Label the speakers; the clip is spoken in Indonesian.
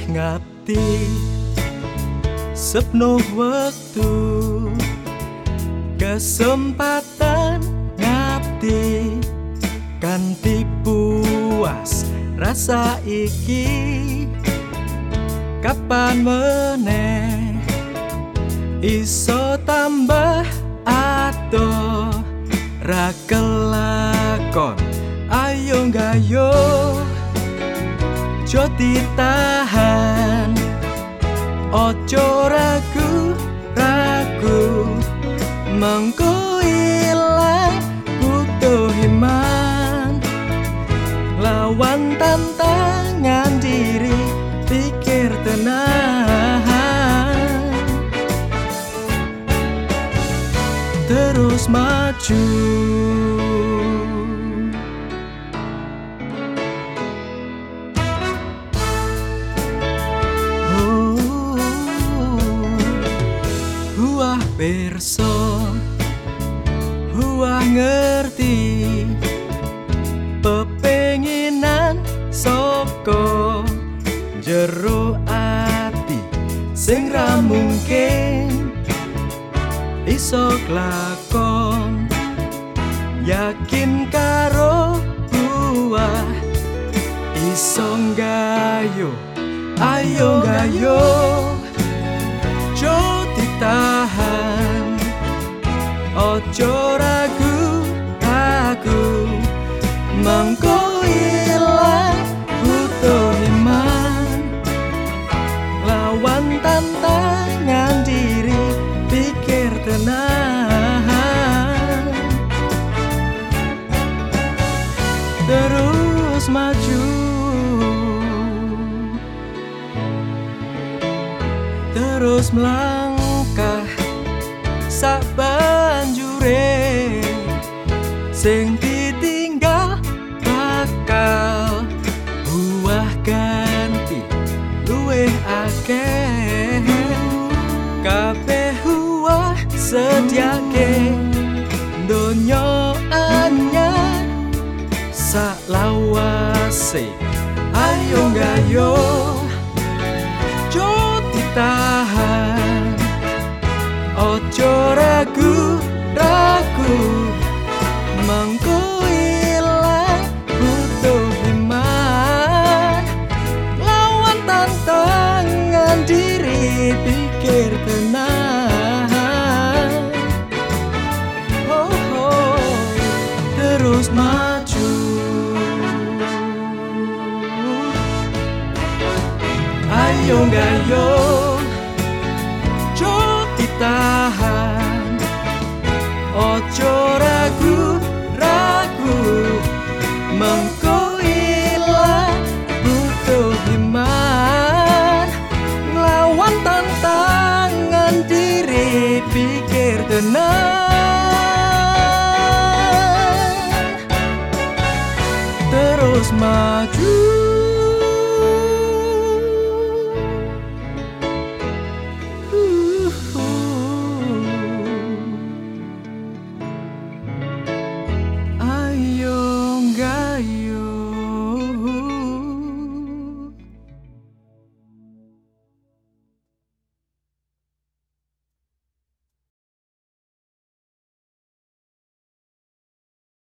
Speaker 1: ngabdi sepenuh waktu, kesempatan ngabdi kanthi puas rasa iki. Kapan meneh iso tambah adoh ra kelakon, ayo gayo ojo ditahan, ojo ragu-ragu, mengko ilang butuh iman, lawan tantangan diri, pikir tenang, terus maju. Huah perso, huah ngerti pepenginan saka jero ati sing ra mungkin iso klakon. Yakin karo huah iso nggayo, ayo nggayo ojo ditahan, ojo ragu-ragu, mengko ilang butuh iman, lawan tantangan diri, pikir tenang, terus maju, terus melangkah sak banjure sing ditinggal bakal buah ganti luwih akeh. Kabeh buah sediake donya anyar sak lawase, ayo gayo ojo ditahan, ojo ragu-ragu, mengko ilang butuh iman, lawan tantangan diri, pikir tenang, terus maju, ayo gayo ojo ditahan, ojo ragu-ragu, mengko ilang butuh iman, nglawan tantangan diri, pikir tenang, terus maju.